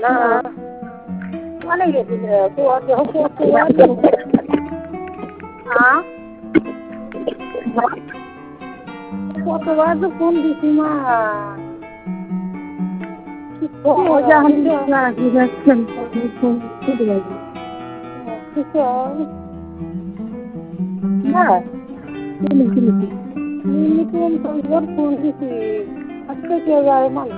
না অনেক গেছিল তো কতবার তো ফোন দিছি মা ফোন দিছি আজকে কে যায় মানে